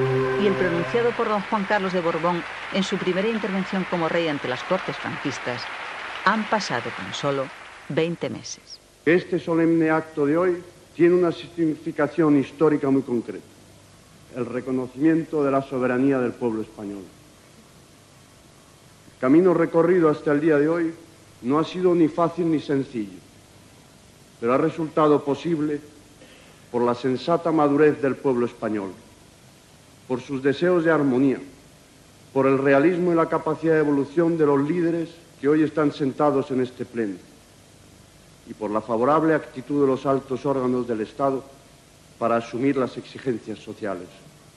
y el pronunciado por don Juan Carlos de Borbón en su primera intervención como rey ante las Cortes franquistas, han pasado tan solo 20 meses. Este solemne acto de hoy tiene una significación histórica muy concreta: el reconocimiento de la soberanía del pueblo español. El camino recorrido hasta el día de hoy no ha sido ni fácil ni sencillo, pero ha resultado posible por la sensata madurez del pueblo español, por sus deseos de armonía, por el realismo y la capacidad de evolución de los líderes que hoy están sentados en este pleno, y por la favorable actitud de los altos órganos del Estado para asumir las exigencias sociales.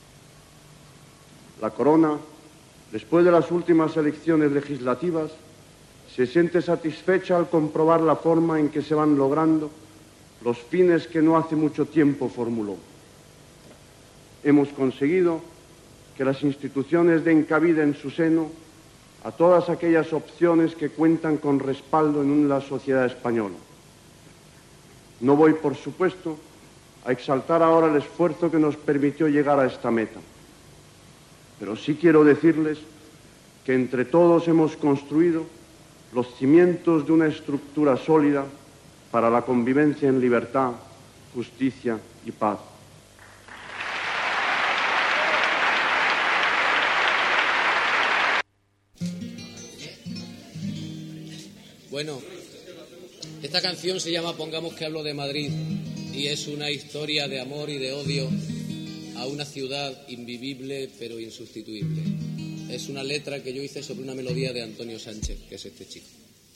La Corona, después de las últimas elecciones legislativas, se siente satisfecha al comprobar la forma en que se van logrando los fines que no hace mucho tiempo formuló. Hemos conseguido que las instituciones den cabida en su seno a todas aquellas opciones que cuentan con respaldo en la sociedad española. No voy, por supuesto, a exaltar ahora el esfuerzo que nos permitió llegar a esta meta, pero sí quiero decirles que entre todos hemos construido los cimientos de una estructura sólida para la convivencia en libertad, justicia y paz. Bueno, esta canción se llama Pongamos que hablo de Madrid y es una historia de amor y de odio a una ciudad invivible pero insustituible. Es una letra que yo hice sobre una melodía de Antonio Sánchez, que es este chico.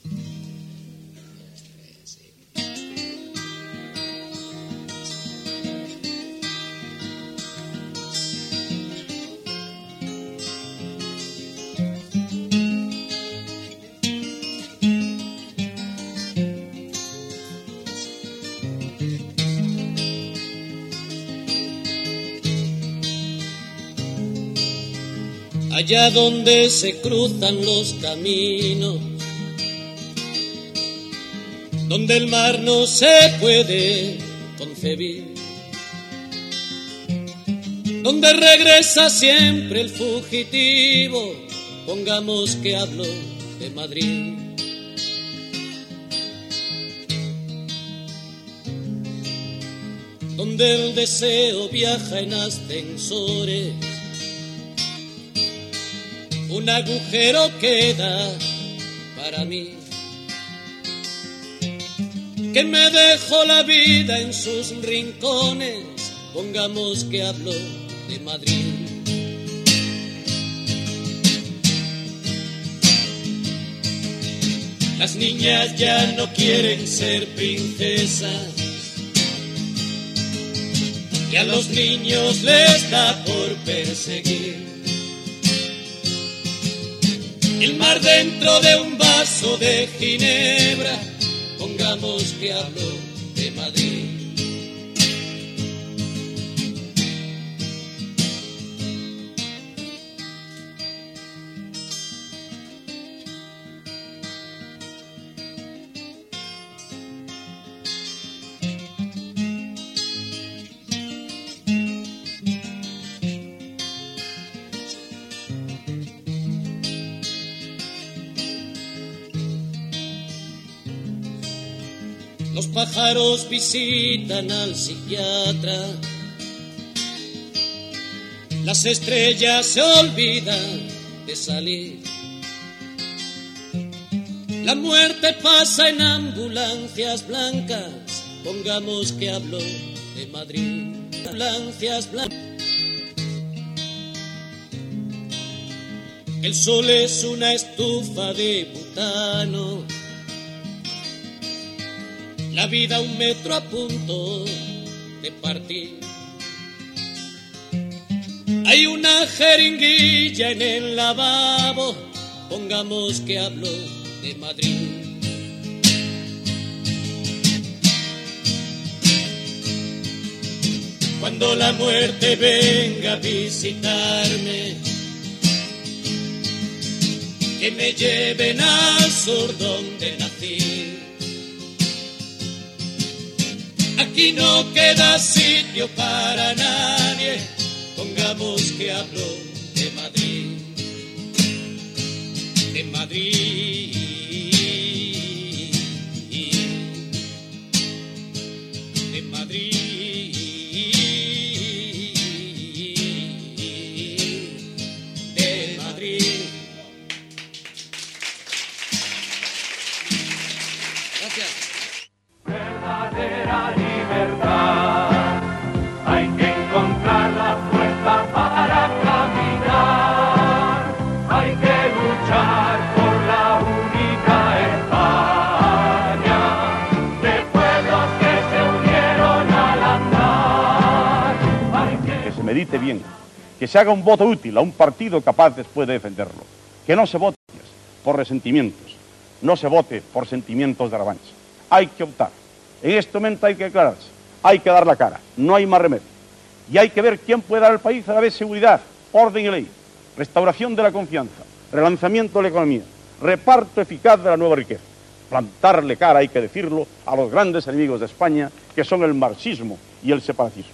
Allá donde se cruzan los caminos, donde el mar no se puede concebir, donde regresa siempre el fugitivo, pongamos que hablo de Madrid. Donde el deseo viaja en ascensores, un agujero queda para mí, que me dejó la vida en sus rincones, pongamos que hablo de Madrid. Las niñas ya no quieren ser princesas y a los niños les da por perseguir. El mar dentro de un vaso de ginebra, pongamos que hablo de Madrid. Los pájaros visitan al psiquiatra, las estrellas se olvidan de salir, la muerte pasa en ambulancias blancas, pongamos que hablo de Madrid. Ambulancias blancas. El sol es una estufa de butano, la vida un metro a punto de partir. Hay una jeringuilla en el lavabo, pongamos que hablo de Madrid. Cuando la muerte venga a visitarme, que me lleven al sur donde nací. Aquí no queda sitio para nadie, Pongamos que hablo de Madrid, de Madrid, de Madrid, de Madrid. Gracias. Verdadera libertad, hay que encontrar la fuerza para caminar, hay que luchar por la única España, de pueblos que se unieron al andar. Que se medite bien, que se haga un voto útil a un partido capaz después de defenderlo, que no se vote por resentimientos, no se vote por sentimientos de revancha. Hay que optar. En este momento hay que aclararse, hay que dar la cara, no hay más remedio. Y hay que ver quién puede dar al país a la vez seguridad, orden y ley, restauración de la confianza, relanzamiento de la economía, reparto eficaz de la nueva riqueza. Plantarle cara, hay que decirlo, a los grandes enemigos de España, que son el marxismo y el separatismo.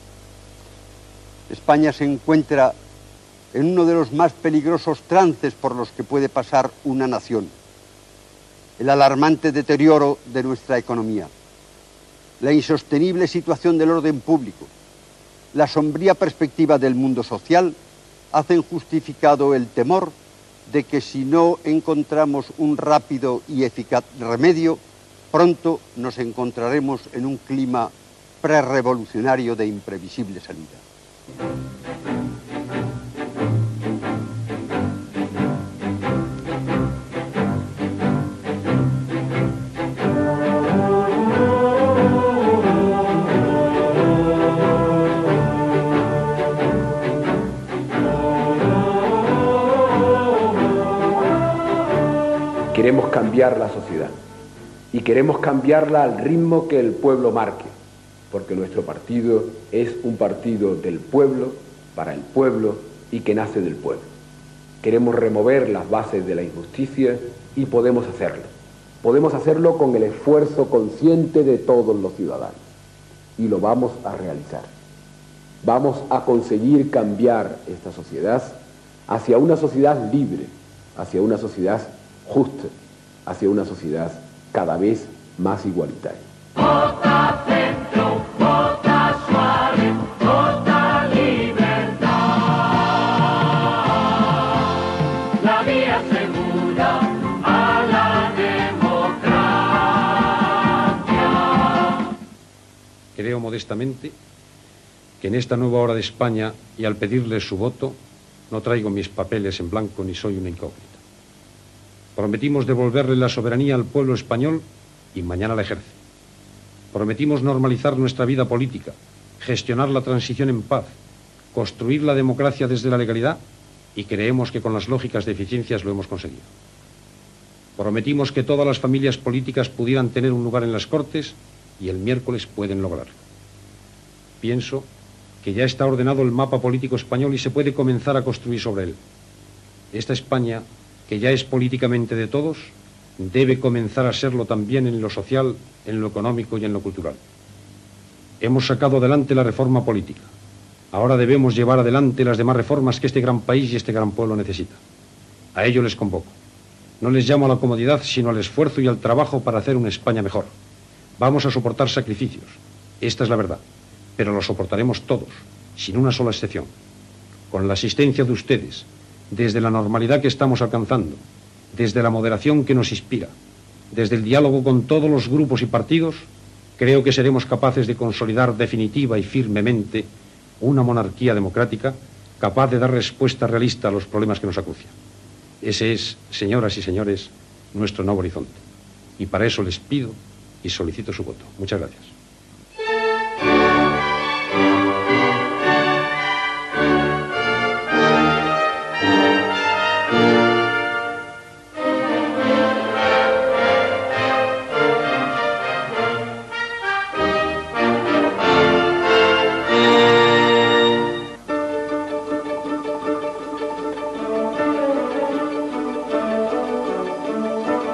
España se encuentra en uno de los más peligrosos trances por los que puede pasar una nación: el alarmante deterioro de nuestra economía, la insostenible situación del orden público, la sombría perspectiva del mundo social hacen justificado el temor de que si no encontramos un rápido y eficaz remedio, pronto nos encontraremos en un clima prerrevolucionario de imprevisible salida. Queremos cambiar la sociedad y queremos cambiarla al ritmo que el pueblo marque, porque nuestro partido es un partido del pueblo, para el pueblo y que nace del pueblo. Queremos remover las bases de la injusticia y podemos hacerlo. Podemos hacerlo con el esfuerzo consciente de todos los ciudadanos y lo vamos a realizar. Vamos a conseguir cambiar esta sociedad hacia una sociedad libre, hacia una sociedad justa, hacia una sociedad cada vez más igualitaria. Vota centro, vota suave, vota libertad. La vía segura a la democracia. Creo modestamente que en esta nueva hora de España y al pedirles su voto no traigo mis papeles en blanco ni soy una incógnita. Prometimos devolverle la soberanía al pueblo español y mañana la ejerce. Prometimos normalizar nuestra vida política, gestionar la transición en paz, construir la democracia desde la legalidad y creemos que con las lógicas deficiencias lo hemos conseguido. Prometimos que todas las familias políticas pudieran tener un lugar en las Cortes y el miércoles pueden lograrlo. Pienso que ya está ordenado el mapa político español y se puede comenzar a construir sobre él. Esta España, que ya es políticamente de todos, debe comenzar a serlo también en lo social, en lo económico y en lo cultural. Hemos sacado adelante la reforma política. Ahora debemos llevar adelante las demás reformas que este gran país y este gran pueblo necesita. A ello les convoco. No les llamo a la comodidad, sino al esfuerzo y al trabajo para hacer una España mejor. Vamos a soportar sacrificios. Esta es la verdad. Pero los soportaremos todos, sin una sola excepción. Con la asistencia de ustedes, desde la normalidad que estamos alcanzando, desde la moderación que nos inspira, desde el diálogo con todos los grupos y partidos, creo que seremos capaces de consolidar definitiva y firmemente una monarquía democrática capaz de dar respuesta realista a los problemas que nos acucian. Ese es, señoras y señores, nuestro nuevo horizonte. Y para eso les pido y solicito su voto. Muchas gracias.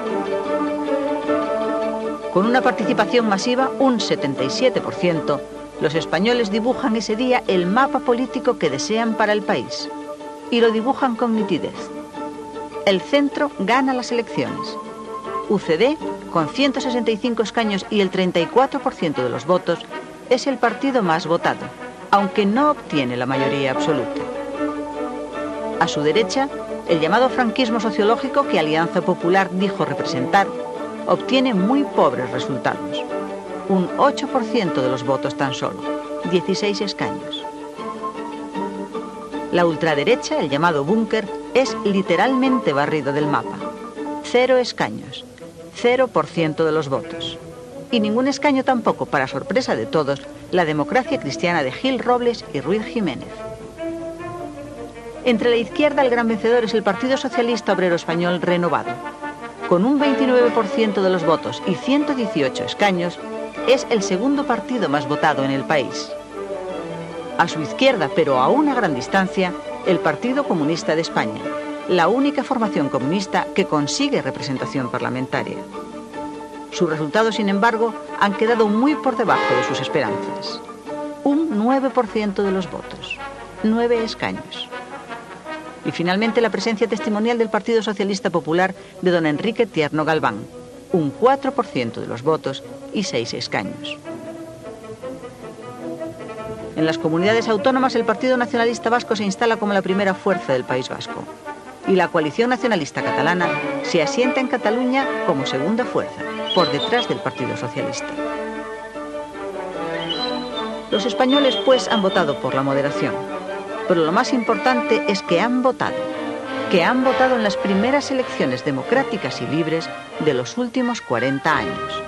Con una participación masiva, un 77%, Los españoles dibujan ese día el mapa político que desean para el país. Y lo dibujan con nitidez. El centro gana las elecciones. UCD, con 165 escaños y el 34% de los votos, es el partido más votado, aunque no obtiene la mayoría absoluta. A su derecha, el llamado franquismo sociológico que Alianza Popular dijo representar, obtiene muy pobres resultados. Un 8% de los votos tan solo, 16 escaños. La ultraderecha, el llamado búnker, es literalmente barrido del mapa. 0 escaños, 0% de los votos. Y ningún escaño tampoco, para sorpresa de todos, la democracia cristiana de Gil Robles y Ruiz Jiménez. Entre la izquierda, el gran vencedor es el Partido Socialista Obrero Español Renovado. Con un 29% de los votos y 118 escaños, es el segundo partido más votado en el país. A su izquierda, pero a una gran distancia, el Partido Comunista de España, la única formación comunista que consigue representación parlamentaria. Sus resultados, sin embargo, han quedado muy por debajo de sus esperanzas. Un 9% de los votos, 9 escaños. Y finalmente la presencia testimonial del Partido Socialista Popular de don Enrique Tierno Galván, un 4% de los votos y 6 escaños. En las comunidades autónomas, el Partido Nacionalista Vasco se instala como la primera fuerza del País Vasco. Y la coalición nacionalista catalana se asienta en Cataluña como segunda fuerza, por detrás del Partido Socialista. Los españoles, pues, han votado por la moderación. Pero lo más importante es que han votado en las primeras elecciones democráticas y libres de los últimos 40 años.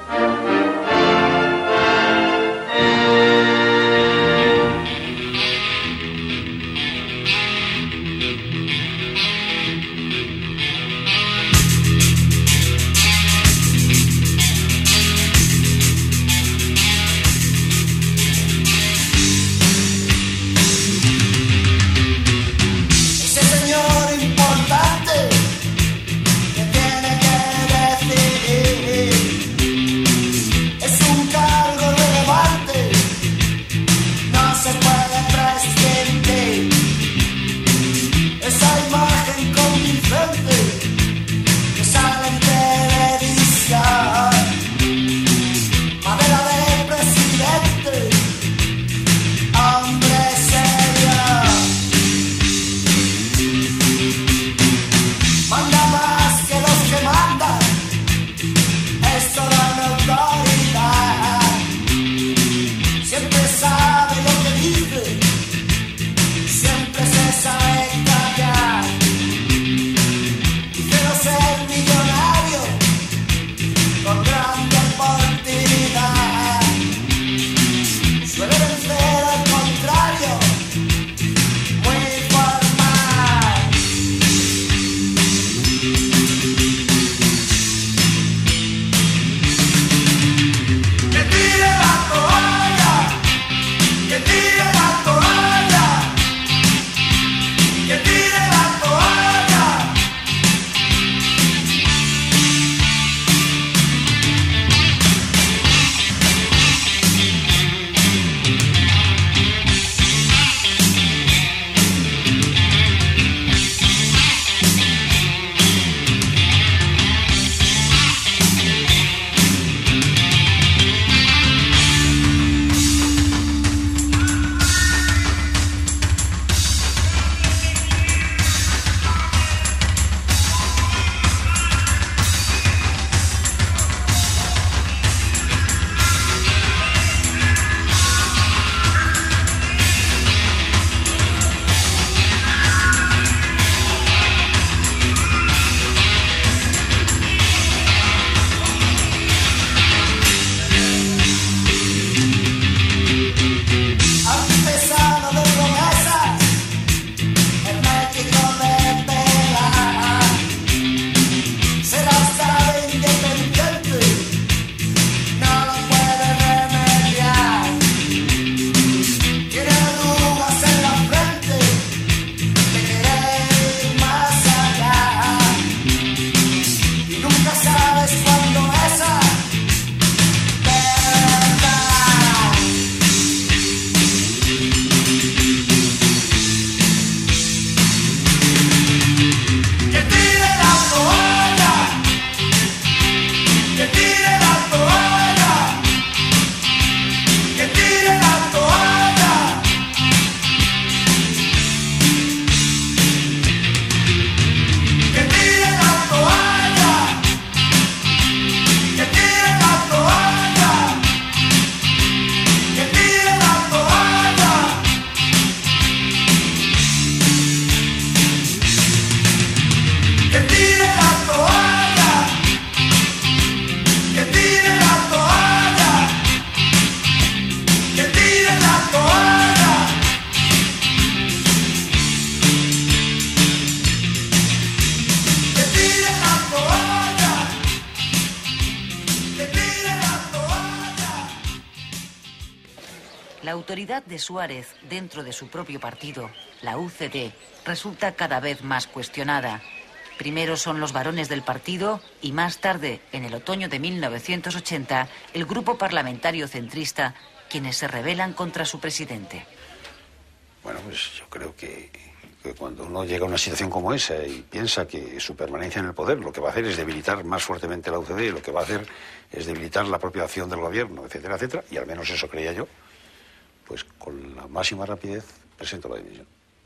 La autoridad de Suárez dentro de su propio partido, la UCD, resulta cada vez más cuestionada. Primero son los varones del partido y más tarde, en el otoño de 1980, el grupo parlamentario centrista, quienes se rebelan contra su presidente. Bueno, pues yo creo que cuando uno llega a una situación como esa y piensa que su permanencia en el poder lo que va a hacer es debilitar más fuertemente la UCD, lo que va a hacer es debilitar la propia acción del gobierno, etcétera, etcétera, y al menos eso creía yo, pues con la máxima rapidez presento la dimisión.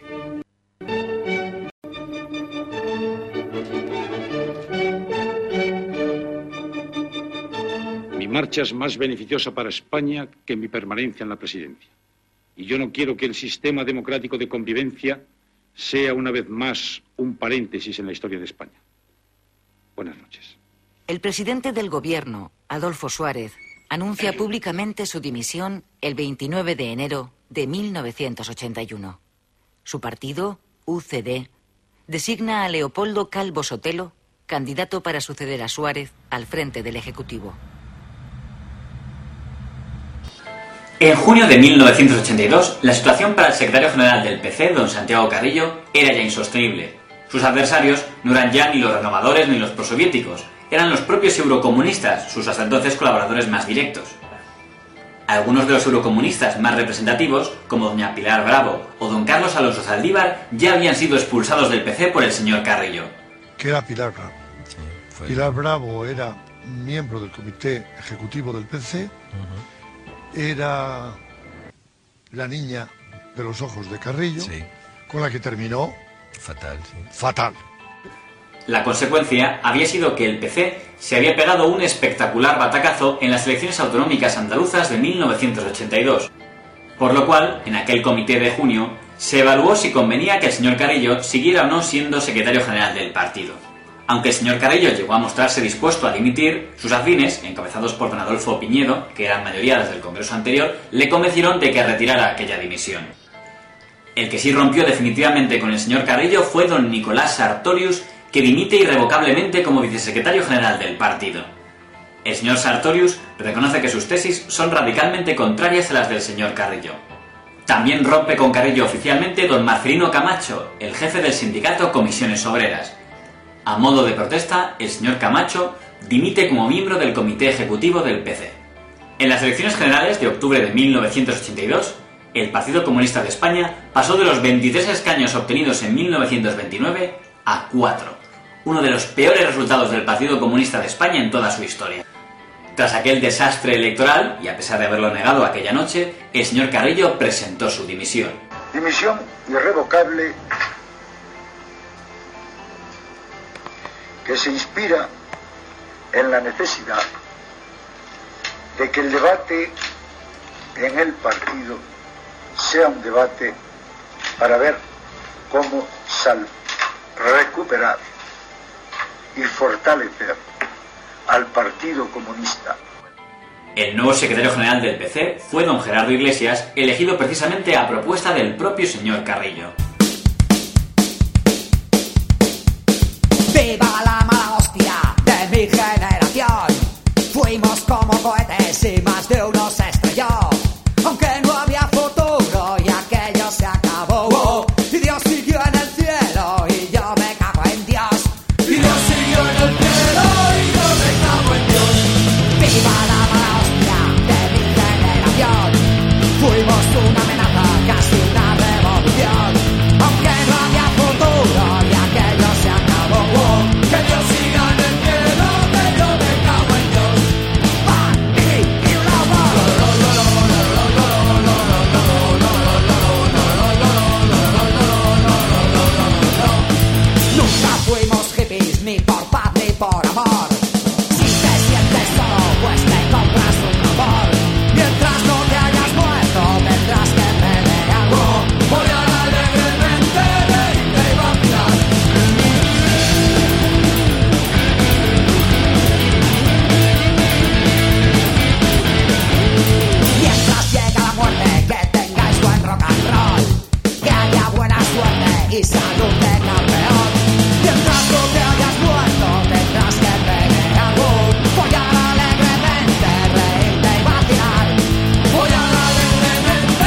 Mi marcha es más beneficiosa para España que mi permanencia en la presidencia. Y yo no quiero que el sistema democrático de convivencia sea una vez más un paréntesis en la historia de España. Buenas noches. El presidente del gobierno, Adolfo Suárez, anuncia públicamente su dimisión el 29 de enero de 1981. Su partido, UCD, designa a Leopoldo Calvo Sotelo candidato para suceder a Suárez al frente del Ejecutivo. En junio de 1982, la situación para el secretario general del PC, don Santiago Carrillo, era ya insostenible. Sus adversarios no eran ya ni los renovadores ni los prosoviéticos, eran los propios eurocomunistas, sus hasta entonces colaboradores más directos. Algunos de los eurocomunistas más representativos, como doña Pilar Bravo o don Carlos Alonso Zaldívar, ya habían sido expulsados del PC por el señor Carrillo. ¿Qué era Pilar Bravo? Sí, Pilar Bravo era miembro del comité ejecutivo del PC, era la niña de los ojos de Carrillo, sí, con la que terminó fatal. Sí. Fatal. La consecuencia había sido que el PC se había pegado un espectacular batacazo en las elecciones autonómicas andaluzas de 1982, por lo cual, en aquel comité de junio, se evaluó si convenía que el señor Carrillo siguiera o no siendo secretario general del partido. Aunque el señor Carrillo llegó a mostrarse dispuesto a dimitir, sus afines, encabezados por don Adolfo Piñedo, que eran mayoría desde el Congreso anterior, le convencieron de que retirara aquella dimisión. El que sí rompió definitivamente con el señor Carrillo fue don Nicolás Sartorius, que dimite irrevocablemente como vicesecretario general del partido. El señor Sartorius reconoce que sus tesis son radicalmente contrarias a las del señor Carrillo. También rompe con Carrillo oficialmente don Marcelino Camacho, el jefe del sindicato Comisiones Obreras. A modo de protesta, el señor Camacho dimite como miembro del comité ejecutivo del PC. En las elecciones generales de octubre de 1982, el Partido Comunista de España pasó de los 23 escaños obtenidos en 1929 a 4, uno de los peores resultados del Partido Comunista de España en toda su historia. Tras aquel desastre electoral, y a pesar de haberlo negado aquella noche, el señor Carrillo presentó su dimisión. Dimisión irrevocable que se inspira en la necesidad de que el debate en el partido sea un debate para ver cómo recuperar y fortalecer al Partido Comunista. El nuevo secretario general del PC fue don Gerardo Iglesias, elegido precisamente a propuesta del propio señor Carrillo. ¡Viva la mala hostia de mi generación! Fuimos como cohetes y más de uno se estrelló. Aunque no había futuro y aquello se acabó. Y Dios siguió en el cielo y yo me cago en Dios. Y Dios siguió en el cielo y yo me cago en Dios. ¡Viva la mala hostia de mi generación! Fuimos una amenaza, casi una revolución. Aunque no había futuro y aquello se acabó. Que Dios siga en el cielo, que yo me cago en Dios. Y una nunca fuimos hippies ni por paz ni por amor. Si te sientes solo, pues te compras un amor. Mientras no te hayas muerto, tendrás que pelear. Voy a alegremente reírte y vacilar. Mientras llega la muerte, que tengáis buen rock and roll. Que haya buena suerte y salud de campeón. Mientras no te hayas muerto, tendrás que pelear. Voy a alegremente reírte y vacilar. Voy a alegremente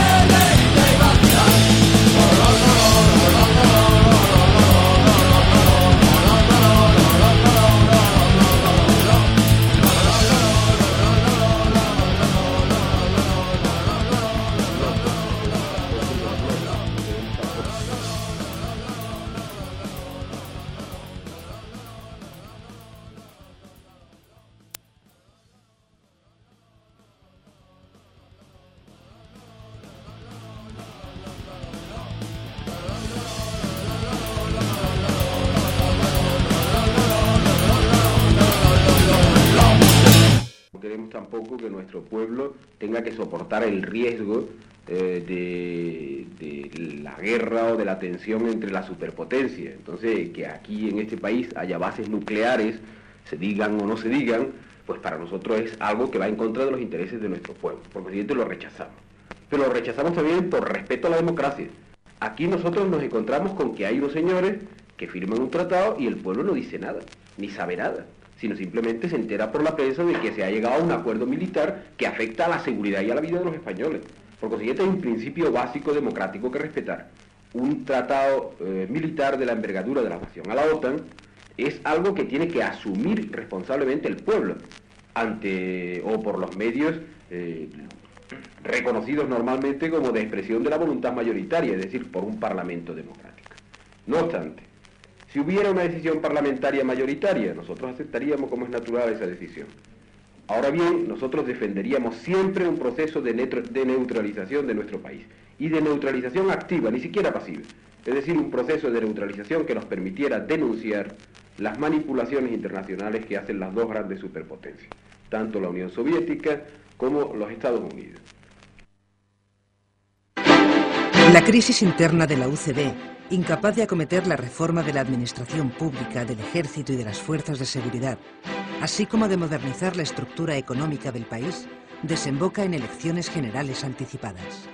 tampoco que nuestro pueblo tenga que soportar el riesgo de la guerra o de la tensión entre las superpotencias. Entonces, que aquí en este país haya bases nucleares, se digan o no se digan, pues para nosotros es algo que va en contra de los intereses de nuestro pueblo. Por consiguiente lo rechazamos. Pero lo rechazamos también por respeto a la democracia. Aquí nosotros nos encontramos con que hay unos señores que firman un tratado y el pueblo no dice nada, ni sabe nada, sino simplemente se entera por la prensa de que se ha llegado a un acuerdo militar que afecta a la seguridad y a la vida de los españoles. Por consiguiente hay un principio básico democrático que respetar. Un tratado militar de la envergadura de la nación a la OTAN es algo que tiene que asumir responsablemente el pueblo ante o por los medios reconocidos normalmente como de expresión de la voluntad mayoritaria, es decir, por un parlamento democrático. No obstante, si hubiera una decisión parlamentaria mayoritaria, nosotros aceptaríamos como es natural esa decisión. Ahora bien, nosotros defenderíamos siempre un proceso de neutralización de nuestro país, y de neutralización activa, ni siquiera pasiva, es decir, un proceso de neutralización que nos permitiera denunciar las manipulaciones internacionales que hacen las dos grandes superpotencias, tanto la Unión Soviética como los Estados Unidos. La crisis interna de la UCD, incapaz de acometer la reforma de la administración pública, del ejército y de las fuerzas de seguridad, así como de modernizar la estructura económica del país, desemboca en elecciones generales anticipadas.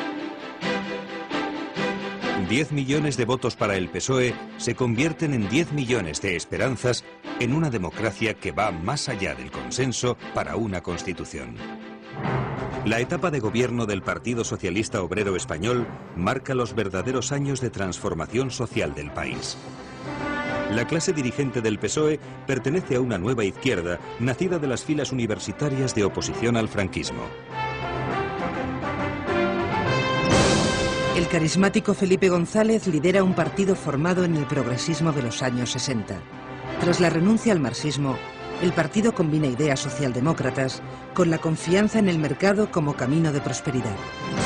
10 millones de votos para el PSOE se convierten en 10 millones de esperanzas en una democracia que va más allá del consenso para una constitución. La etapa de gobierno del Partido Socialista Obrero Español marca los verdaderos años de transformación social del país. La clase dirigente del PSOE pertenece a una nueva izquierda nacida de las filas universitarias de oposición al franquismo. El carismático Felipe González lidera un partido formado en el progresismo de los años 60. Tras la renuncia al marxismo, el partido combina ideas socialdemócratas con la confianza en el mercado como camino de prosperidad.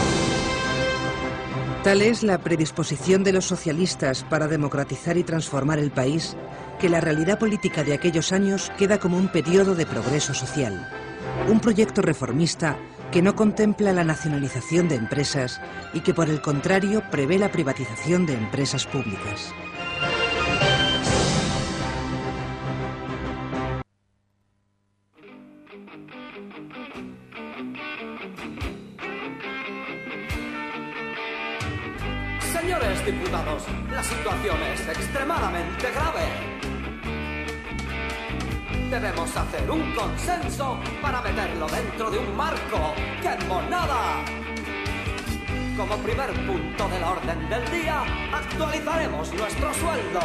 Tal es la predisposición de los socialistas para democratizar y transformar el país, que la realidad política de aquellos años queda como un periodo de progreso social. Un proyecto reformista que no contempla la nacionalización de empresas y que, por el contrario, prevé la privatización de empresas públicas. Señores diputados, la situación es extremadamente grave. Debemos hacer un consenso para meterlo dentro de un marco. ¡Qué monada! Como primer punto del orden del día, actualizaremos nuestro sueldo.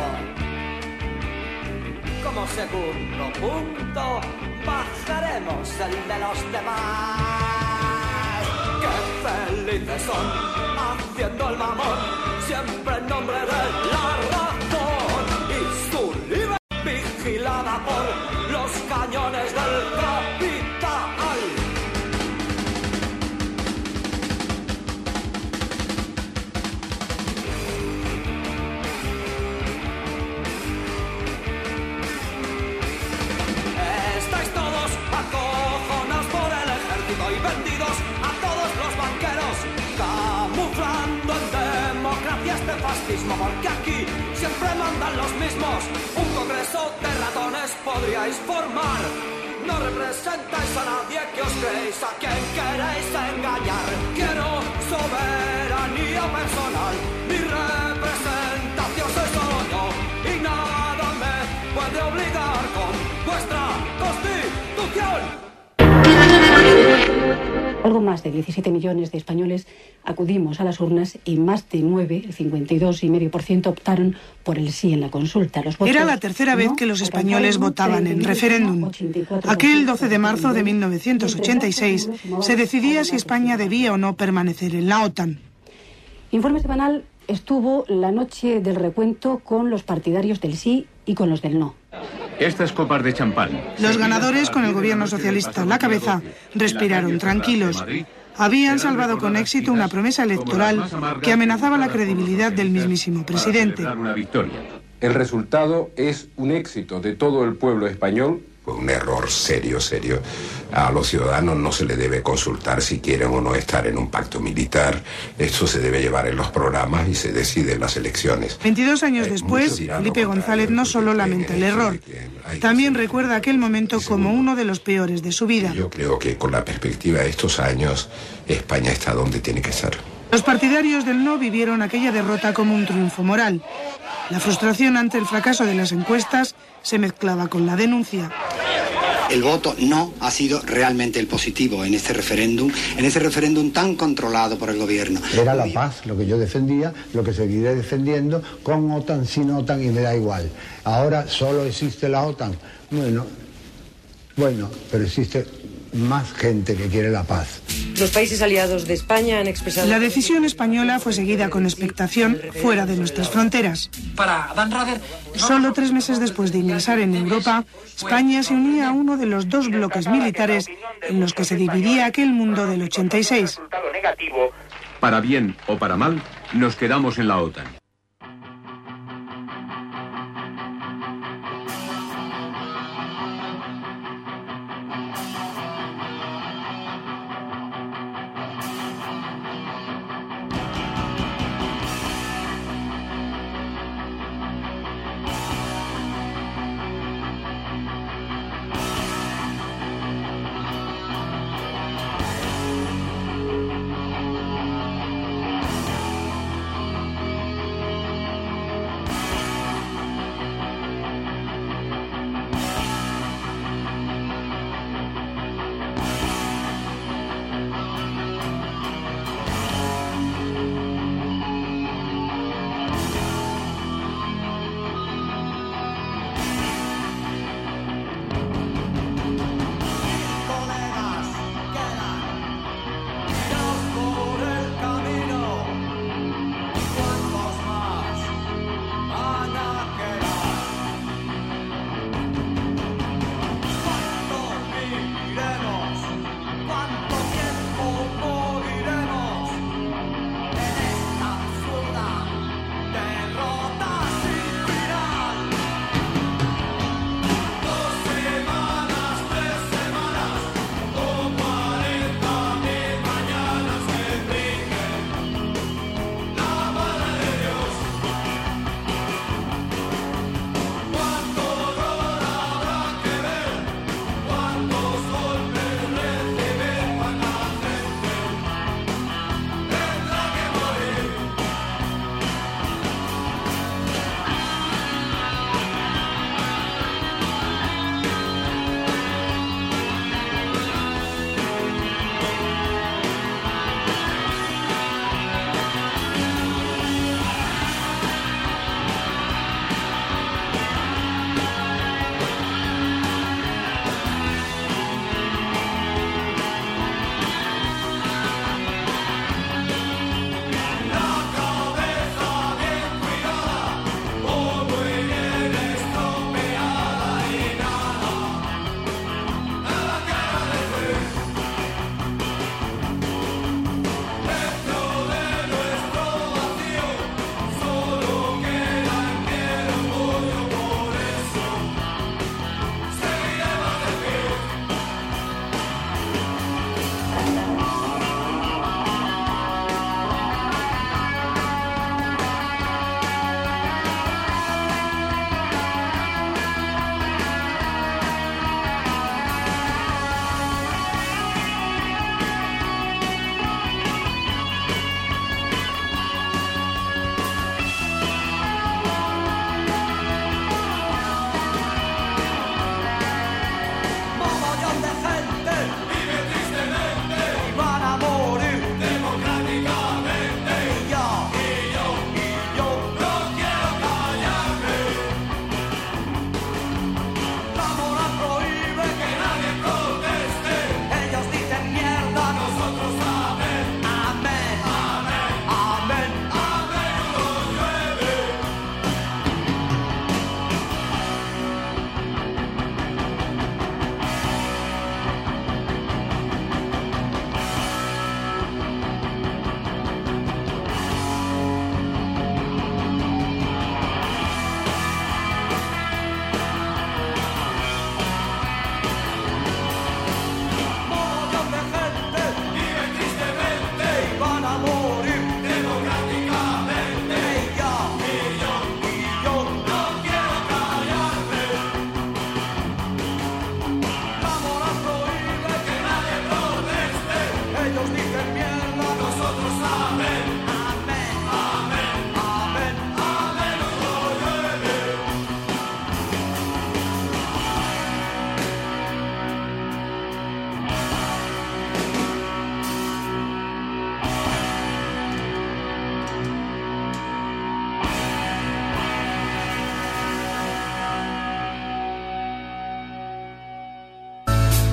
Como segundo punto, bajaremos el de los demás. ¡Qué felices son haciendo el mamón! Siempre en nombre de la razón y su libertad vigilada por los cañones del capital. Estáis todos acojonados por el ejército y vendidos a todos los banqueros, camuflando en democracia este fascismo, porque aquí siempre mandan los mismos. Un congreso de ratones podríais formar. No representáis a nadie que os creéis, a quien queréis engañar. Quiero soberanía personal, mi representación soy solo yo, y nada me puede obligar con vuestra constitución. Algo más de 17 millones de españoles acudimos a las urnas y más de 9, el 52,5%, optaron por el sí en la consulta. Los votos Era la tercera vez que los españoles votaban en referéndum. Aquel 12 de marzo de 1986 se decidía si España debía o no permanecer en la OTAN. Informe semanal estuvo la noche del recuento con los partidarios del sí y con los del no. Estas copas de champán. Los ganadores, con el gobierno socialista a la cabeza, respiraron tranquilos. Habían salvado con éxito una promesa electoral que amenazaba la credibilidad del mismísimo presidente. El resultado es un éxito de todo el pueblo español Fue un error serio. A los ciudadanos no se les debe consultar si quieren o no estar en un pacto militar. Esto se debe llevar en los programas y se decide en las elecciones. 22 años después, Felipe González no solo lamenta el error, también recuerda aquel momento como uno de los peores de su vida. Yo creo que con la perspectiva de estos años, España está donde tiene que estar. Los partidarios del no vivieron aquella derrota como un triunfo moral. La frustración ante el fracaso de las encuestas se mezclaba con la denuncia. El voto no ha sido realmente el positivo en ese referéndum tan controlado por el gobierno. Era la paz lo que yo defendía, lo que seguiré defendiendo, con OTAN, sin OTAN, y me da igual. Ahora solo existe la OTAN. Bueno, pero existe más gente que quiere la paz. Los países aliados de España han expresado... La decisión española fue seguida con expectación fuera de nuestras fronteras. Para Dan Rather... Solo 3 meses después de ingresar en Europa, España se unía a uno de los 2 bloques militares en los que se dividía aquel mundo del 86. Para bien o para mal, nos quedamos en la OTAN.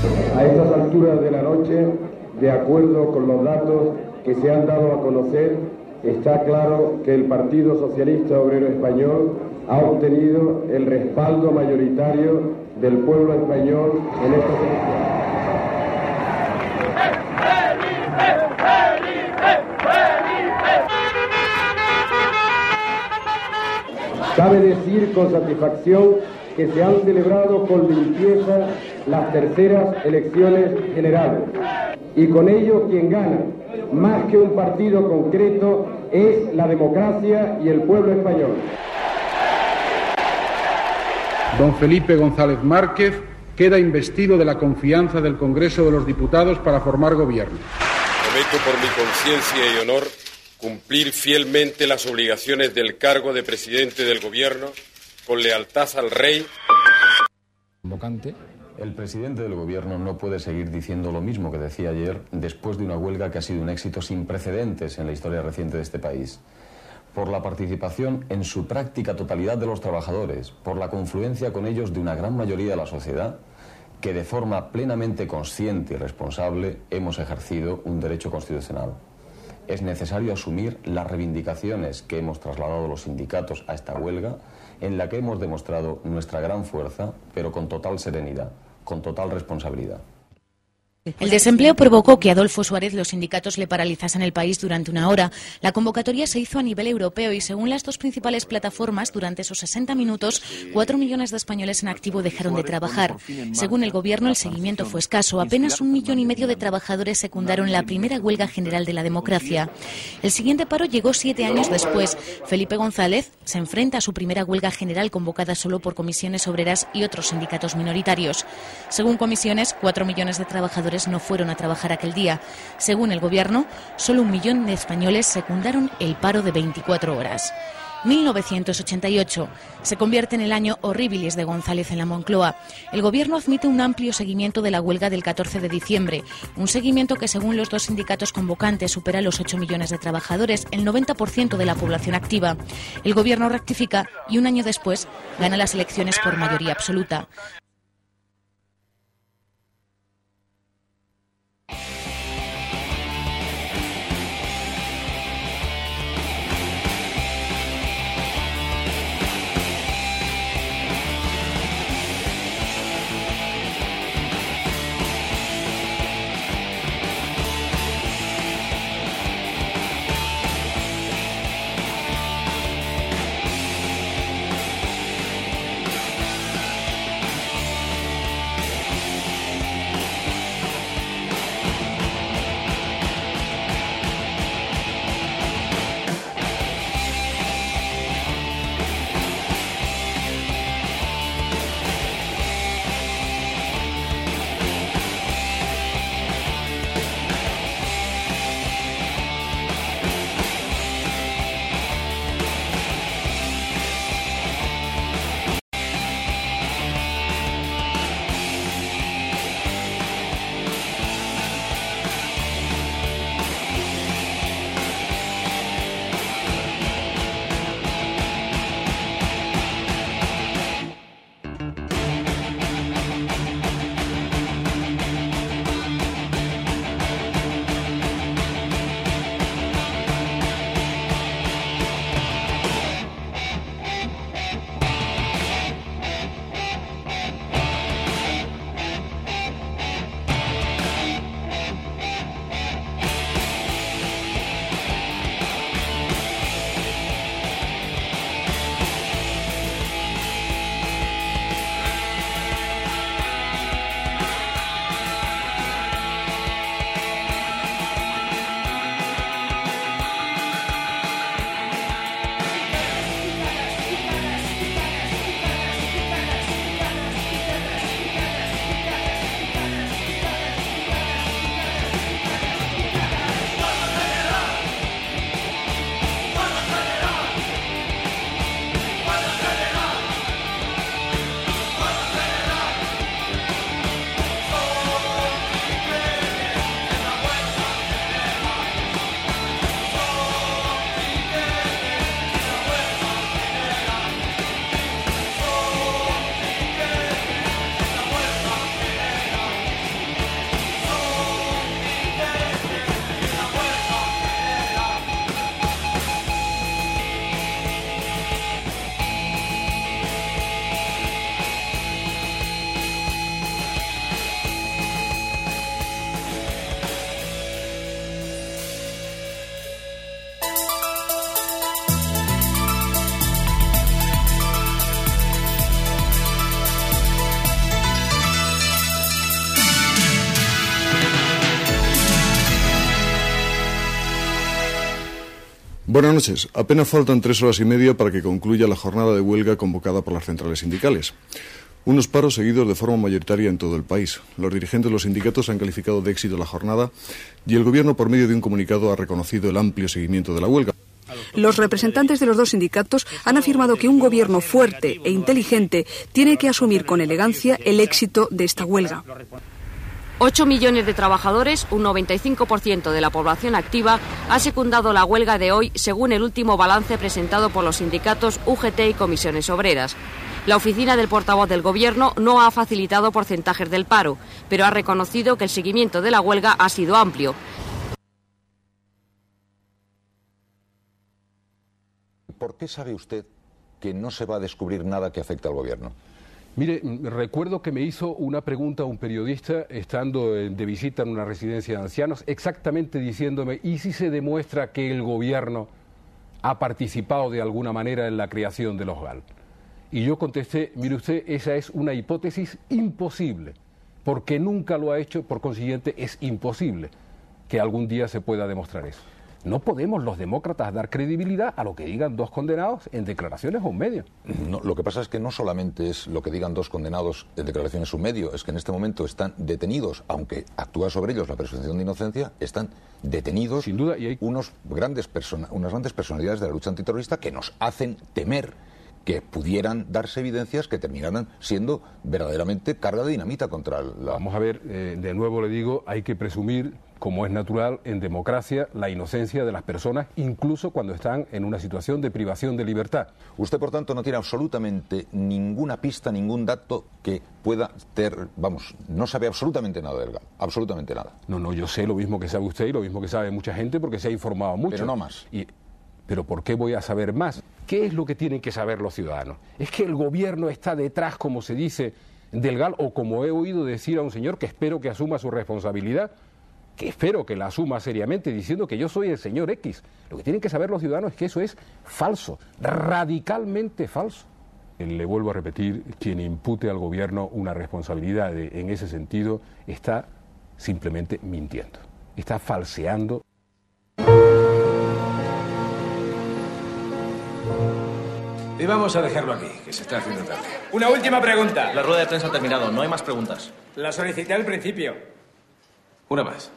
A estas alturas de la noche, de acuerdo con los datos que se han dado a conocer, está claro que el Partido Socialista Obrero Español ha obtenido el respaldo mayoritario del pueblo español en estas elecciones. Cabe decir con satisfacción que se han celebrado con limpieza las terceras elecciones generales y con ello quien gana, más que un partido concreto, es la democracia y el pueblo español. Don Felipe González Márquez queda investido de la confianza del Congreso de los Diputados para formar gobierno. Prometo por mi conciencia y honor cumplir fielmente las obligaciones del cargo de presidente del Gobierno con lealtad al Rey. Convocante. El presidente del Gobierno no puede seguir diciendo lo mismo que decía ayer después de una huelga que ha sido un éxito sin precedentes en la historia reciente de este país. Por la participación en su práctica totalidad de los trabajadores, por la confluencia con ellos de una gran mayoría de la sociedad, que de forma plenamente consciente y responsable hemos ejercido un derecho constitucional. Es necesario asumir las reivindicaciones que hemos trasladado los sindicatos a esta huelga, en la que hemos demostrado nuestra gran fuerza, pero con total serenidad, con total responsabilidad. El desempleo provocó que Adolfo Suárez los sindicatos le paralizasen el país durante una hora. La convocatoria se hizo a nivel europeo y, según las dos principales plataformas, durante esos 60 minutos, 4 millones de españoles en activo dejaron de trabajar. Según el Gobierno, el seguimiento fue escaso. Apenas 1,5 millones de trabajadores secundaron la primera huelga general de la democracia. El siguiente paro llegó 7 años después. Felipe González se enfrenta a su primera huelga general convocada solo por comisiones obreras y otros sindicatos minoritarios. Según comisiones, 4 millones de trabajadores no fueron a trabajar aquel día. Según el Gobierno, solo 1 millón de españoles secundaron el paro de 24 horas. 1988 se convierte en el año horribilis de González en la Moncloa. El Gobierno admite un amplio seguimiento de la huelga del 14 de diciembre, un seguimiento que, según los dos sindicatos convocantes, supera los 8 millones de trabajadores, el 90% de la población activa. El Gobierno rectifica y un año después gana las elecciones por mayoría absoluta. Buenas noches. Apenas faltan 3 horas y media para que concluya la jornada de huelga convocada por las centrales sindicales. Unos paros seguidos de forma mayoritaria en todo el país. Los dirigentes de los sindicatos han calificado de éxito la jornada y el Gobierno, por medio de un comunicado, ha reconocido el amplio seguimiento de la huelga. Los representantes de los 2 sindicatos han afirmado que un gobierno fuerte e inteligente tiene que asumir con elegancia el éxito de esta huelga. 8 millones de trabajadores, un 95% de la población activa, ha secundado la huelga de hoy, según el último balance presentado por los sindicatos UGT y Comisiones Obreras. La oficina del portavoz del Gobierno no ha facilitado porcentajes del paro, pero ha reconocido que el seguimiento de la huelga ha sido amplio. ¿Por qué sabe usted que no se va a descubrir nada que afecte al Gobierno? Mire, recuerdo que me hizo una pregunta un periodista estando de visita en una residencia de ancianos, exactamente diciéndome, ¿y si se demuestra que el Gobierno ha participado de alguna manera en la creación de los GAL? Y yo contesté, mire usted, esa es una hipótesis imposible, porque nunca lo ha hecho, por consiguiente es imposible que algún día se pueda demostrar eso. No podemos los demócratas dar credibilidad a lo que digan 2 condenados en declaraciones o un medio. No, lo que pasa es que no solamente es lo que digan 2 condenados en declaraciones o un medio, es que en este momento están detenidos, aunque actúa sobre ellos la presunción de inocencia, están detenidos. Sin duda, y hay unas grandes personalidades de la lucha antiterrorista que nos hacen temer que pudieran darse evidencias que terminaran siendo verdaderamente carga de dinamita contra la... Vamos a ver, de nuevo le digo, hay que presumir, como es natural en democracia, la inocencia de las personas, incluso cuando están en una situación de privación de libertad. Usted, por tanto, no tiene absolutamente ninguna pista, ningún dato que pueda tener... Vamos, no sabe absolutamente nada del GAL, absolutamente nada. No, yo sé lo mismo que sabe usted y lo mismo que sabe mucha gente porque se ha informado mucho. Pero no más. ¿Pero por qué voy a saber más? ¿Qué es lo que tienen que saber los ciudadanos? ¿Es que el Gobierno está detrás, como se dice, del GAL? O como he oído decir a un señor que espero que asuma su responsabilidad, que espero que la asuma seriamente, diciendo que yo soy el señor X. Lo que tienen que saber los ciudadanos es que eso es falso, radicalmente falso. Le vuelvo a repetir, quien impute al Gobierno una responsabilidad en ese sentido está simplemente mintiendo, está falseando. Y vamos a dejarlo aquí, que se está haciendo tarde. Una última pregunta. La rueda de prensa ha terminado, no hay más preguntas. La solicité al principio. Una más.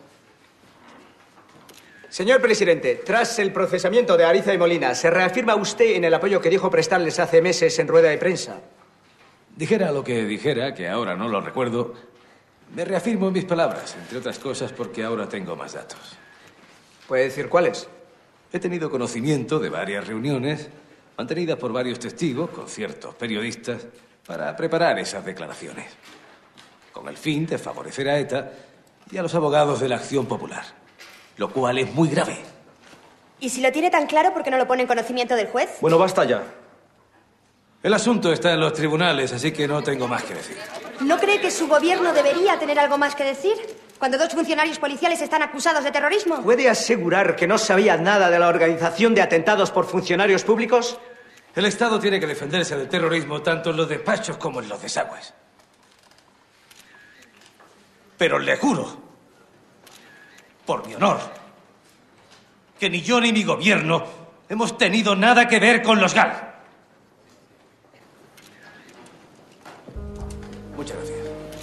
Señor presidente, tras el procesamiento de Ariza y Molina, ¿se reafirma usted en el apoyo que dijo prestarles hace meses en rueda de prensa? Dijera lo que dijera, que ahora no lo recuerdo, me reafirmo en mis palabras, entre otras cosas porque ahora tengo más datos. ¿Puede decir cuáles? He tenido conocimiento de varias reuniones mantenidas por varios testigos con ciertos periodistas para preparar esas declaraciones, con el fin de favorecer a ETA y a los abogados de la Acción Popular, lo cual es muy grave. ¿Y si lo tiene tan claro, por qué no lo pone en conocimiento del juez? Bueno, basta ya. El asunto está en los tribunales, así que no tengo más que decir. ¿No cree que su gobierno debería tener algo más que decir cuando 2 funcionarios policiales están acusados de terrorismo? ¿Puede asegurar que no sabía nada de la organización de atentados por funcionarios públicos? El Estado tiene que defenderse del terrorismo tanto en los despachos como en los desagües. Pero le juro, por mi honor, que ni yo ni mi gobierno hemos tenido nada que ver con los GAL. Muchas gracias.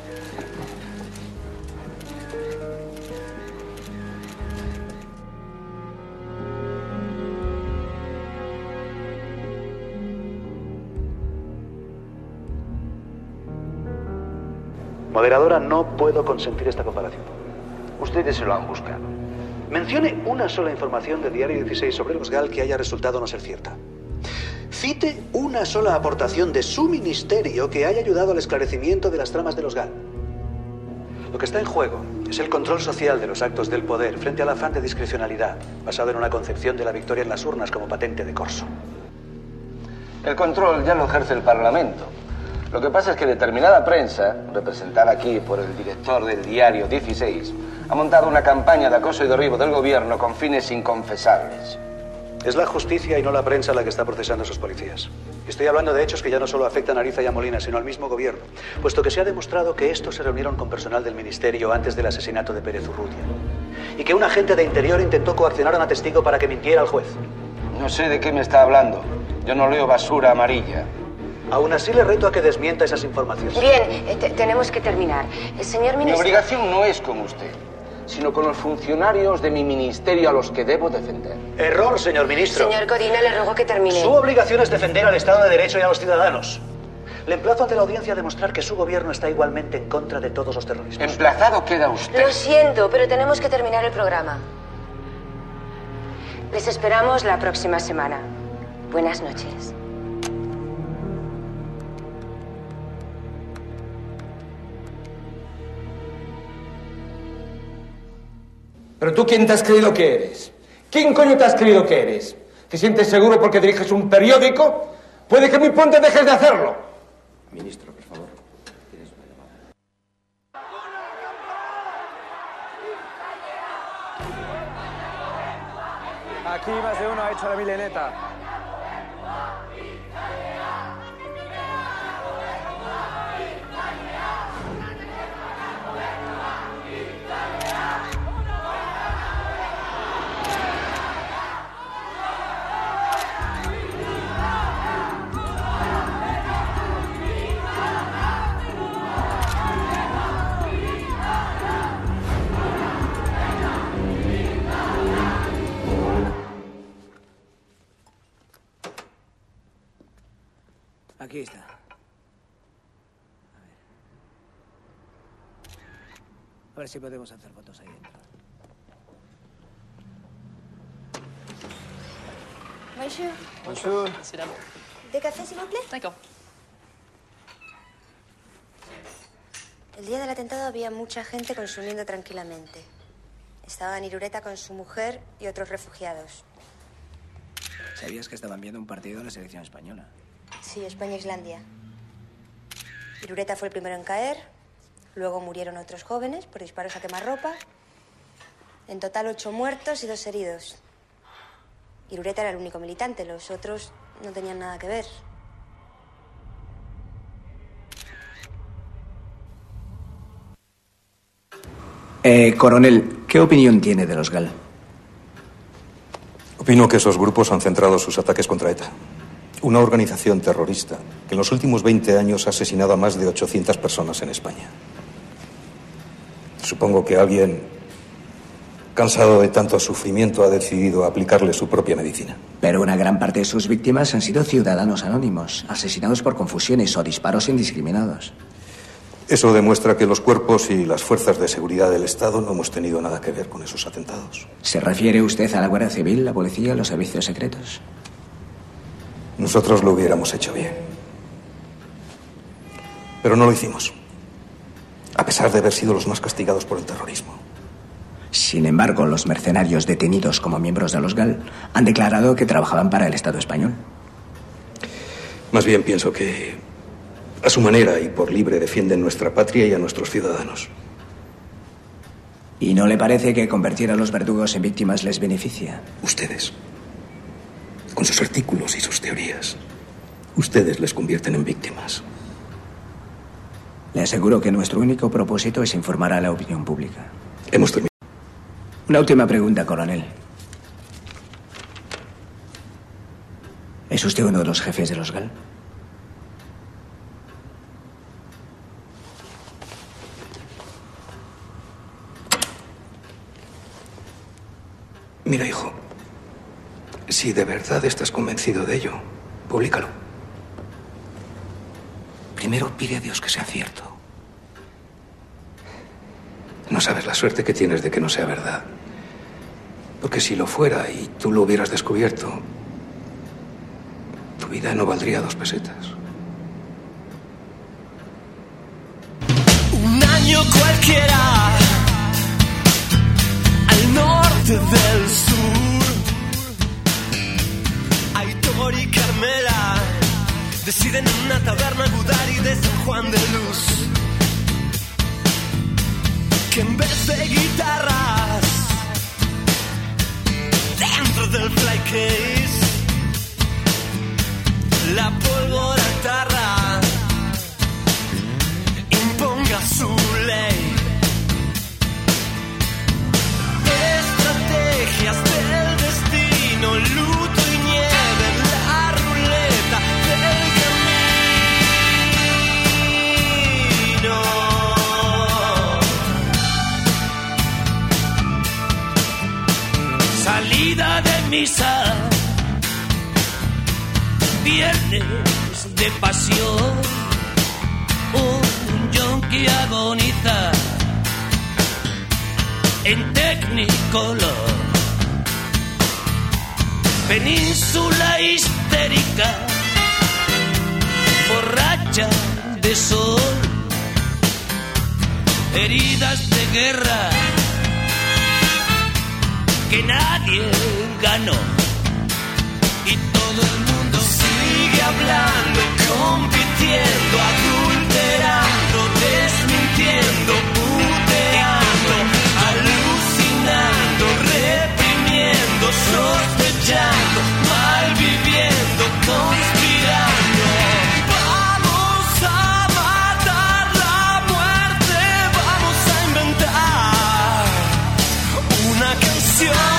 Moderadora, no puedo consentir esta comparación. Ustedes se lo han buscado. Mencione una sola información del diario 16 sobre los GAL que haya resultado no ser cierta. Cite una sola aportación de su ministerio que haya ayudado al esclarecimiento de las tramas de los GAL. Lo que está en juego es el control social de los actos del poder frente al afán de discrecionalidad, basado en una concepción de la victoria en las urnas como patente de corso. El control ya lo ejerce el Parlamento. Lo que pasa es que determinada prensa, representada aquí por el director del diario 16, ha montado una campaña de acoso y derribo del gobierno con fines inconfesables. Es la justicia y no la prensa la que está procesando a esos policías. Estoy hablando de hechos que ya no solo afectan a Ariza y a Molina, sino al mismo gobierno, puesto que se ha demostrado que estos se reunieron con personal del ministerio antes del asesinato de Pérez Urrutia y que un agente de Interior intentó coaccionar a una testigo para que mintiera al juez. No sé de qué me está hablando. Yo no leo basura amarilla. Aún así le reto a que desmienta esas informaciones. Bien, tenemos que terminar. Señor Mi ministro... obligación no es con usted, sino con los funcionarios de mi ministerio a los que debo defender. Error, señor ministro. Señor Codina, le ruego que termine. Su obligación es defender al Estado de Derecho y a los ciudadanos. Le emplazo ante la audiencia a demostrar que su gobierno está igualmente en contra de todos los terroristas. Emplazado queda usted. Lo siento, pero tenemos que terminar el programa. Les esperamos la próxima semana. Buenas noches. ¿Pero tú quién te has creído que eres? ¿Quién coño te has creído que eres? ¿Te sientes seguro porque diriges un periódico? Puede que muy pronto dejes de hacerlo. Ministro, por favor. Tienes una llamada. Aquí más de uno ha hecho la mileneta. Aquí está. A ver si podemos hacer fotos ahí dentro. Bonjour. Bonjour. ¿De café, s'il vous plaît? D'accord. El día del atentado había mucha gente consumiendo tranquilamente. Estaban Irureta con su mujer y otros refugiados. ¿Sabías que estaban viendo un partido de la selección española? Sí, España-Islandia. Irureta fue el primero en caer. Luego murieron otros jóvenes por disparos a quemarropa. En total 8 muertos y 2 heridos. Irureta era el único militante. Los otros no tenían nada que ver. Coronel, ¿qué opinión tiene de los GAL? Opino que esos grupos han centrado sus ataques contra ETA. Una organización terrorista que en los últimos 20 años ha asesinado a más de 800 personas en España. Supongo que alguien, cansado de tanto sufrimiento, ha decidido aplicarle su propia medicina. Pero una gran parte de sus víctimas han sido ciudadanos anónimos, asesinados por confusiones o disparos indiscriminados. Eso demuestra que los cuerpos y las fuerzas de seguridad del Estado no hemos tenido nada que ver con esos atentados. ¿Se refiere usted a la Guardia Civil, la policía, los servicios secretos? Nosotros lo hubiéramos hecho bien. Pero no lo hicimos. A pesar de haber sido los más castigados por el terrorismo. Sin embargo, los mercenarios detenidos como miembros de los GAL han declarado que trabajaban para el Estado español. Más bien pienso que, a su manera y por libre, defienden nuestra patria y a nuestros ciudadanos. ¿Y no le parece que convertir a los verdugos en víctimas les beneficia? Ustedes, con sus artículos y sus teorías, ustedes les convierten en víctimas. Le aseguro que nuestro único propósito es informar a la opinión pública. Hemos terminado. Una última pregunta, coronel. ¿Es usted uno de los jefes de los GAL? Mira, hijo, si de verdad estás convencido de ello, públicalo. Primero pide a Dios que sea cierto. No sabes la suerte que tienes de que no sea verdad. Porque si lo fuera y tú lo hubieras descubierto, tu vida no valdría 2 pesetas. Un año cualquiera al norte del sur, Aitor y Carmela deciden en una taberna Gudari de San Juan de Luz que en vez de guitarras dentro del flycase la pólvora tarra imponga su ley. Estrategias del destino, luto y nieve. misa, viernes de pasión, un yonki agoniza en Technicolor, península histérica, borracha de sol, heridas de guerra que nadie ganó, y todo el mundo sigue hablando, compitiendo, adulterando, desmintiendo, puteando, alucinando, reprimiendo, sospechando, malviviendo, conspirando. Vamos a matar la muerte, vamos a inventar una canción.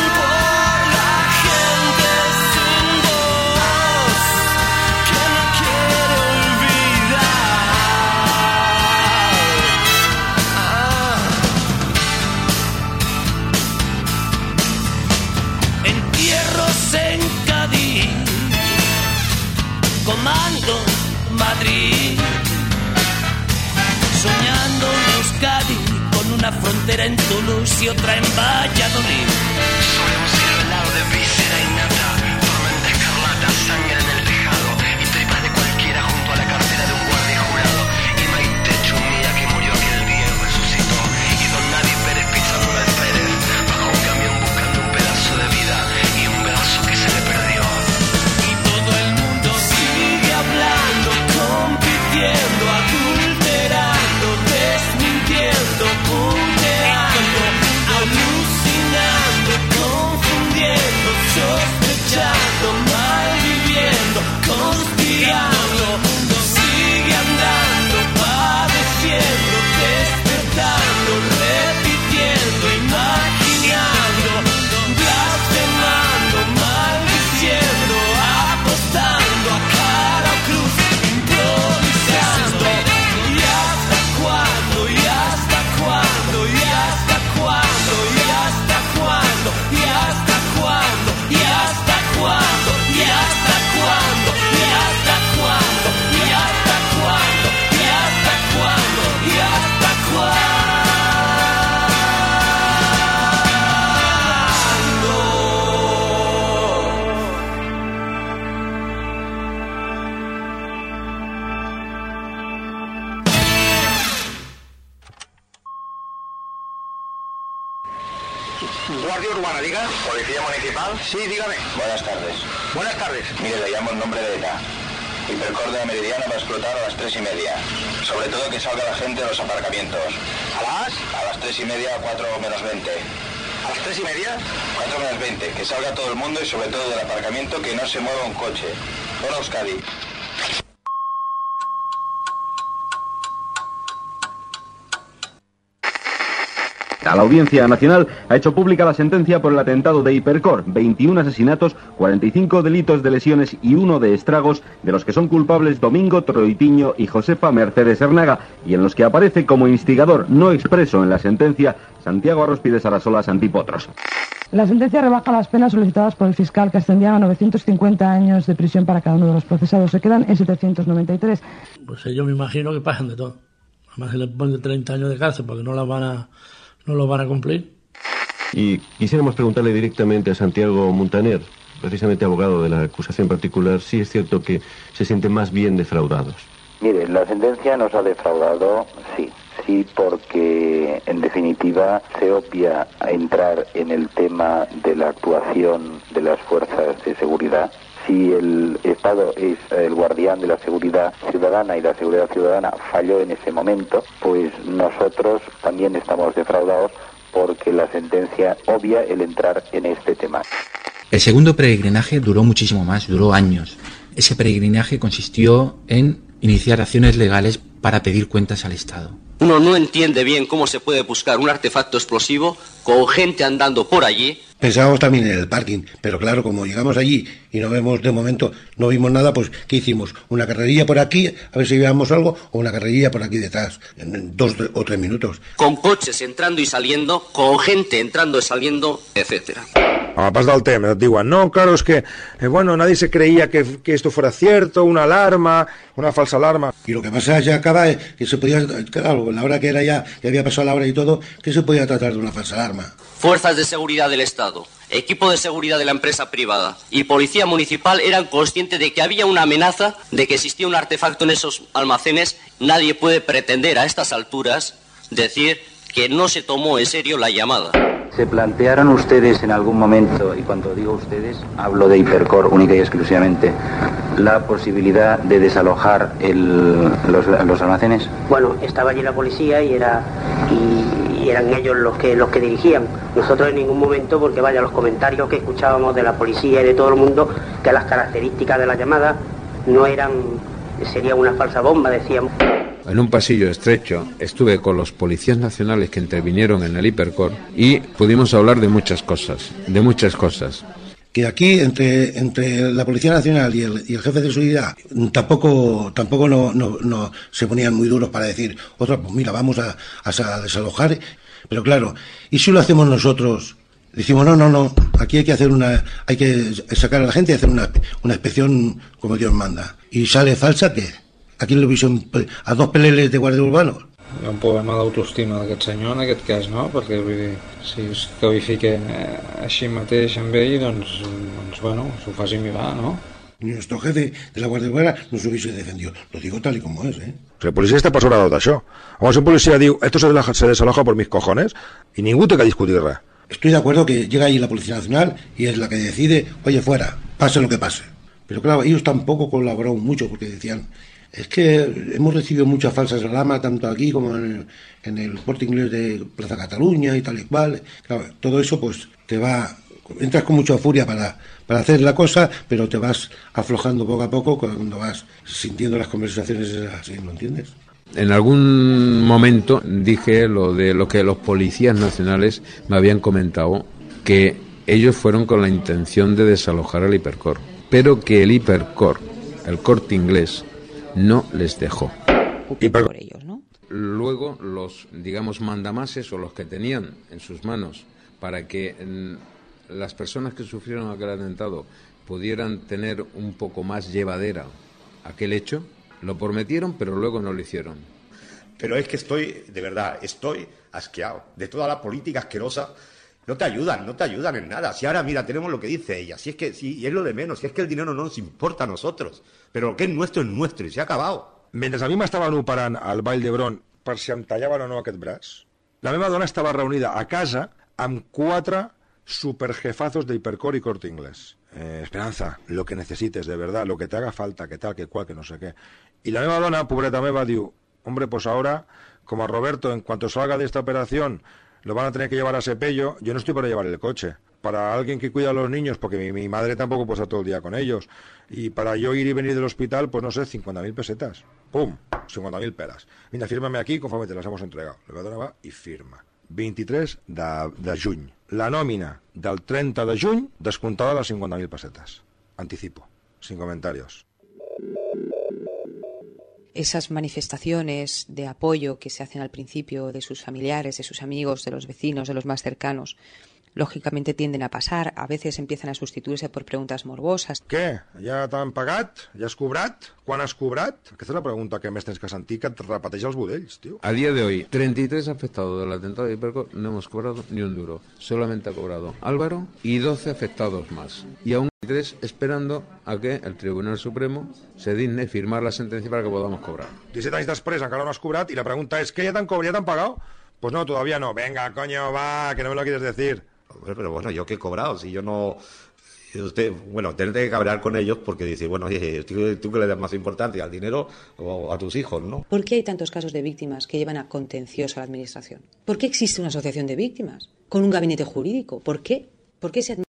Comando Madrid, soñando en Euskadi, con una frontera en Toulouse y otra en Valladolid. Solemos ir al lado de víscera y nata, tormenta escarlata, sangre en el tejado y tripas de cualquiera junto a la cartera de un guardia jurado. Y Maite Chumía, que murió aquel día y resucitó, y Don Nadie Pérez pisando el Pérez, bajo un camión buscando un pedazo de vida y un brazo que se le perdió. Hablando, compitiendo, adulterando, desmintiendo, puteando, alucinando, confundiendo, sospechando, malviviendo, conspirando, sigue andando, padeciendo, despertando, repitiendo, imaginando, blasfemando, maldiciendo, apostando a cara o cruz, improvisando. Y hasta cuándo, y hasta cuándo, y hasta cuándo, y hasta cuándo, y hasta cuándo, y hasta cuándo, y hasta cuándo, y hasta cuándo, y hasta cuándo, y hasta cuándo, y hasta cuándo. Guardia Urbana, diga. ¿Policía Municipal? Sí, dígame. Buenas tardes. Buenas tardes. Mire, le llamo en nombre de ETA. Hipercor de la Meridiana va a explotar a las 3:30. Sobre todo que salga la gente de los aparcamientos. ¿A las 3:30 a 4 menos 20. ¿A las 3:30? 4 menos 20. Que salga todo el mundo y sobre todo del aparcamiento que no se mueva un coche. Zona Euskadi. La Audiencia Nacional ha hecho pública la sentencia por el atentado de Hipercor, 21 asesinatos, 45 delitos de lesiones y 1 de estragos, de los que son culpables Domingo Troitiño y Josefa Mercedes Hernaga, y en los que aparece como instigador no expreso en la sentencia Santiago Arrospide Sarasola Santipotros. La sentencia rebaja las penas solicitadas por el fiscal, que ascendían a 950 años de prisión para cada uno de los procesados. Se quedan en 793. Pues ellos me imagino que pasan de todo. Además se les pone 30 años de cárcel porque no lo van a cumplir. Y quisiéramos preguntarle directamente a Santiago Montaner, precisamente abogado de la acusación particular, si es cierto que se sienten más bien defraudados. Mire, la sentencia nos ha defraudado, sí, porque en definitiva se obvia a entrar en el tema de la actuación de las fuerzas de seguridad. Si el Estado es el guardián de la seguridad ciudadana y la seguridad ciudadana falló en ese momento, pues nosotros también estamos defraudados porque la sentencia obvia el entrar en este tema. El segundo peregrinaje duró muchísimo más, duró años. Ese peregrinaje consistió en iniciar acciones legales para pedir cuentas al Estado. Uno no entiende bien cómo se puede buscar un artefacto explosivo con gente andando por allí. Pensábamos también en el parking, pero claro, como llegamos allí y no vemos de momento, no vimos nada, pues ¿qué hicimos? Una carrerilla por aquí, a ver si veíamos algo, o una carrerilla por aquí detrás, en 2 o 3 minutos. Con coches entrando y saliendo, con gente entrando y saliendo, etcétera. a pas del temps, et diuen, no, claro, es que, bueno, nadie se creía que esto fuera cierto, una alarma, una falsa alarma. Y lo que pasa ya acaba es que se podía, claro, la hora que era ya, que había pasado la hora y todo, que se podía tratar de una falsa alarma. Fuerzas de seguridad del Estado, equipo de seguridad de la empresa privada y policía municipal eran conscientes de que había una amenaza, de que existía un artefacto en esos almacenes. Nadie puede pretender a estas alturas decir que no se tomó en serio la llamada. ¿Se plantearon ustedes en algún momento, y cuando digo ustedes, hablo de Hipercor única y exclusivamente, la posibilidad de desalojar los almacenes? Bueno, estaba allí la policía y eran ellos los que dirigían. Nosotros en ningún momento, porque vaya, los comentarios que escuchábamos de la policía y de todo el mundo, que las características de la llamada no eran, sería una falsa bomba, decíamos. En un pasillo estrecho estuve con los policías nacionales que intervinieron en el Hipercor y pudimos hablar de muchas cosas. Que aquí entre la Policía Nacional y el jefe de seguridad tampoco no se ponían muy duros para decir, pues mira, vamos a desalojar. Pero claro, ¿y si lo hacemos nosotros? Decimos, no, aquí hay que sacar a la gente y hacer una inspección como Dios manda. ¿Y sale falsa qué? Aquí l'he vist a 2 peleles de guàrdia urbana. Hi ha un problema d'autoestima d'aquest senyor, en aquest cas, no? Perquè, vull dir, si es codifica així mateix amb ell, doncs bueno, s'ho faci mirar, no? Nuestro jefe de la Guàrdia Urbana nos hubiese defendido. Lo digo tal y como es, ¿eh? El policia està per sobre d'això. Home, si un policia diu, esto se desaloja por mis cojones, y ningú té que discutir res. Estoy de acuerdo que llega ahí la Policía Nacional y es la que decide, oye, fuera, pase lo que pase. Pero claro, ellos tampoco colaboraron mucho porque decían, es que hemos recibido muchas falsas alarmas, tanto aquí como en el Corte Inglés de Plaza Cataluña y tal y cual. Claro, todo eso pues entras con mucha furia para hacer la cosa, pero te vas aflojando poco a poco cuando vas sintiendo las conversaciones así, ¿lo entiendes? En algún momento dije lo que los policías nacionales me habían comentado, que ellos fueron con la intención de desalojar el Hipercor, pero que el Hipercor, el Corte Inglés, no les dejó. Por ellos, ¿no? Luego los, digamos, mandamases o los que tenían en sus manos para que las personas que sufrieron aquel atentado pudieran tener un poco más llevadera aquel hecho, lo prometieron, pero luego no lo hicieron. Pero es que estoy asqueado de toda la política asquerosa. No te ayudan en nada. Si ahora, mira, tenemos lo que dice ella. Si es que, sí, y es lo de menos. Si es que el dinero no nos importa a nosotros. Pero lo que es nuestro y se ha acabado. Mentre a mi m'estaven operant al Vall d'Hebron per si em tallaven o no aquest braç, la meva dona estava reunida a casa amb 4 superjefazos de Hipercor y Corte Inglés. Esperanza, lo que necesites, de verdad, lo que te haga falta, que tal, que cual, que no sé qué. Y la meva dona, pobreta meva, diu, hombre, pues ahora, como a Roberto, en cuanto salga de esta operación, lo van a tener que llevar a Sepello, yo no estoy para llevar el coche. Para alguien que cuida a los niños, porque mi madre tampoco puede estar todo el día con ellos. Y para yo ir y venir del hospital, pues no sé, 50.000 pesetas. ¡Pum! 50.000 pelas. Mira, fírmame aquí conforme te las hemos entregado. La dona va i firma. 23 de juny. La nòmina del 30 de juny descomptada les 50.000 pesetas. Anticipo. Sin comentarios. Esas manifestaciones de apoyo que se hacen al principio de sus familiares, de sus amigos, de los vecinos, de los más cercanos, lògicamente tienden a passar, a veces empiezan a sustituirse por preguntas morbosas. Què? Ja t'han pagat? Ja has cobrat? Quan has cobrat? Aquesta és la pregunta que més tens que sentir, que et repeteix els budells, tío. A día de hoy, 33 afectados del atentado de Hipercor no hemos cobrado ni un duro. Solamente ha cobrado Álvaro y 12 afectados más. Y aún hay 3 esperando a que el Tribunal Supremo se digne firmar la sentencia para que podamos cobrar. 17 anys després encara no has cobrat y la pregunta es, ¿qué? ¿Ya te han cobrado? ¿Ya te han pagado? Pues no, todavía no. Venga, coño, va, que no me lo quieres decir. Pero bueno, ¿yo qué he cobrado? Si yo no... Usted, bueno, tener que cabrear con ellos porque dice, bueno, oye, tú que le das más importancia al dinero o a tus hijos, ¿no? ¿Por qué hay tantos casos de víctimas que llevan a contencioso a la administración? ¿Por qué existe una asociación de víctimas con un gabinete jurídico? ¿Por qué? ¿Por qué se